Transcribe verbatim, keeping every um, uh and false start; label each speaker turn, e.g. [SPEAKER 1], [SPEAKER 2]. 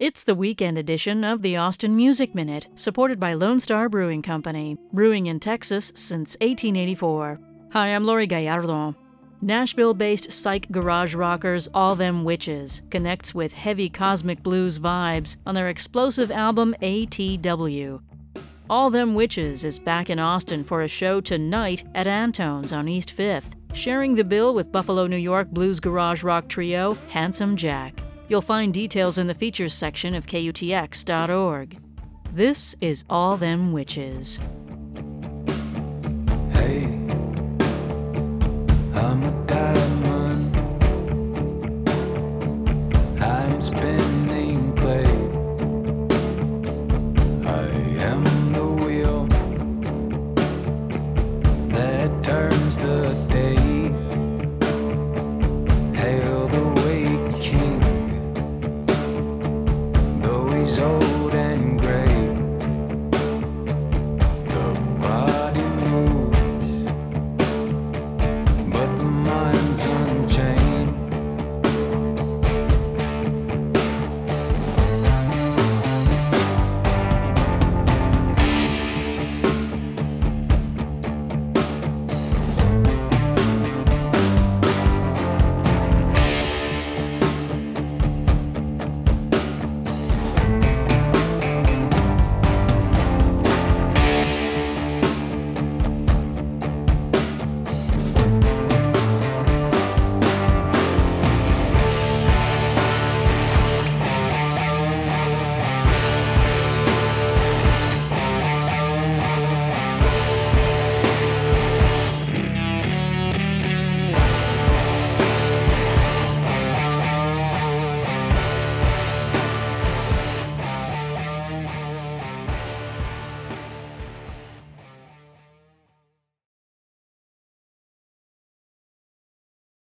[SPEAKER 1] It's the weekend edition of the Austin Music Minute, supported by Lone Star Brewing Company, brewing in Texas since eighteen eighty-four. Hi, I'm Lori Gallardo. Nashville-based psych garage rockers All Them Witches connects with heavy cosmic blues vibes on their explosive album A T W. All Them Witches is back in Austin for a show tonight at Antone's on East fifth, sharing the bill with Buffalo, New York blues garage rock trio Handsome Jack. You'll find details in the features section of K U T X dot org. This is All Them Witches.
[SPEAKER 2] Hey, I'm a diamond. I'm spinning clay. I am the wheel that turns the day. Hail the way king, though he's old and